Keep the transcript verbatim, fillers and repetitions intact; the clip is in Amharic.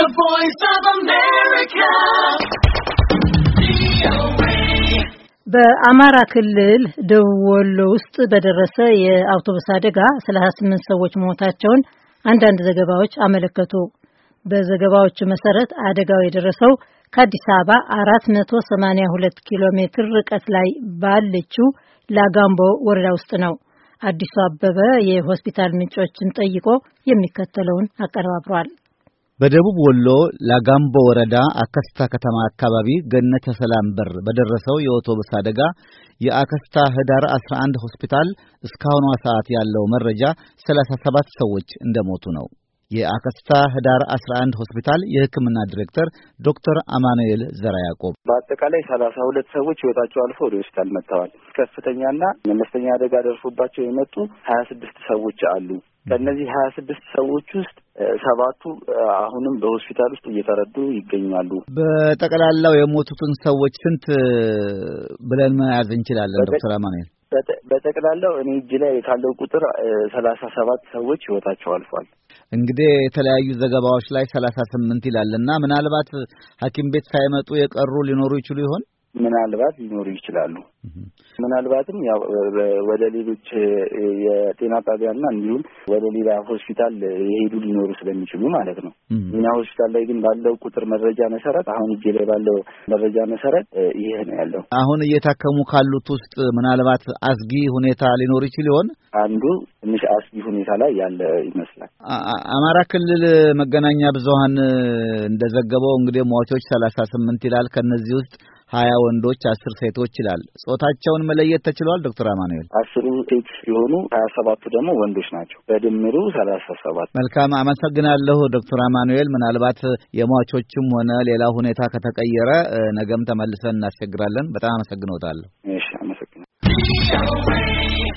voice of America. በአማራ ክልል ደቡብ ወሎ ውስጥ በደረሰ የአውቶቡስ አደጋ ሰላሳ ስምንት ሰዎች ሞታቸውን አንዳንድ ዘገባዎች አመለከቱ። በዘገባዎቹ መሰረት አደጋው የደረሰው ከአዲስ አበባ አራት መቶ ሰማንያ ሁለት ኪሎ ሜትር ርቀት ላይ ባለችው ላጋምቦ ወረዳ ውስጥ ነው። አዲሱ አበበ የሆስፒታል ምንጮችን ጠይቆ የሚከተለውን አቀርቧል። በደቡብ ወሎ ላጋምቦ ወረዳ አከስታ ከተማ አካባቢ ገነተ ሰላም በር በደረሰው የአውቶቡስ አደጋ የአከስታ ህዳር አስራ አንድ ሆስፒታል እስካሁኗ ሰዓት ያለው መረጃ ሰላሳ ሰባት ሰዎች እንደሞቱ ነው። የአከስታ ህዳር አስራ አንድ ሆስፒታል የሕክምና ዲሬክተር ዶክተር አማኑኤል ዘራያቆብ በአጠቃላይ ሰላሳ ሁለት ሰዎች ህይወታቸው አልፎ ወደ ሆስፒታል መጥተዋል። ከፍተኛና መለስተኛ አደጋ ደርሶባቸው የመጡ ሀያ ስድስት ሰዎች አሉ። ከነዚህ ሀያ ስድስት ሰዎች ውስጥ ሰባቱ አሁንም በሆስፒታል ውስጥ እየተረዱ ይገኛሉ። በጠቅላላው የሞቱትን ሰዎች ስንት ብለን መያዝ እንችላለን ዶክተር አማኑኤል? በጠቅላላው እኔ እጅ ላይ ካለው ቁጥር ሰላሳ ሰባት ሰዎች ህይወታቸው አልፏል። እንግዲህ የተለያዩ ዘገባዎች ላይ ሰላሳ ስምንት ይላልና ምናልባት ሐኪም ቤት ሳይመጡ የቀሩ ሊኖሩ ይችሉ ይሆን? ምናልባት ሊኖሩ ይችላሉ። ምናልባትም ያው ወደ ሌሎች የጤና ጣቢያና እንዲሁም ወደ ሌላ ሆስፒታል የሄዱ ሊኖሩ ስለሚችሉ ማለት ነው። እኛ ሆስፒታል ላይ ግን ባለው ቁጥር መረጃ መሰረት አሁን እጄ ላይ ባለው መረጃ መሰረት ይሄ ነው ያለው። አሁን እየታከሙ ካሉት ውስጥ ምናልባት አስጊ ሁኔታ ሊኖር ይችል ይሆን? አንዱ ትንሽ አስጊ ሁኔታ ላይ ያለ ይመስላል። አማራ ክልል መገናኛ ብዙሃን እንደዘገበው እንግዲህ ሟቾች ሰላሳ ስምንት ይላል። ከነዚህ ውስጥ ሀያ ወንዶች አስር ሴቶች ይላል። ጾታቸውን መለየት ተችሏል ዶክተር አማኑኤል? አስሩ ሴት ሲሆኑ ሀያ ሰባቱ ደግሞ ወንዶች ናቸው። በድምሩ ሰላሳ ሰባት። መልካም አመሰግናለሁ ዶክተር አማኑኤል። ምናልባት የሟቾችም ሆነ ሌላ ሁኔታ ከተቀየረ ነገም ተመልሰን እናስቸግራለን። በጣም አመሰግናለሁ። እሺ አመሰግናለሁ።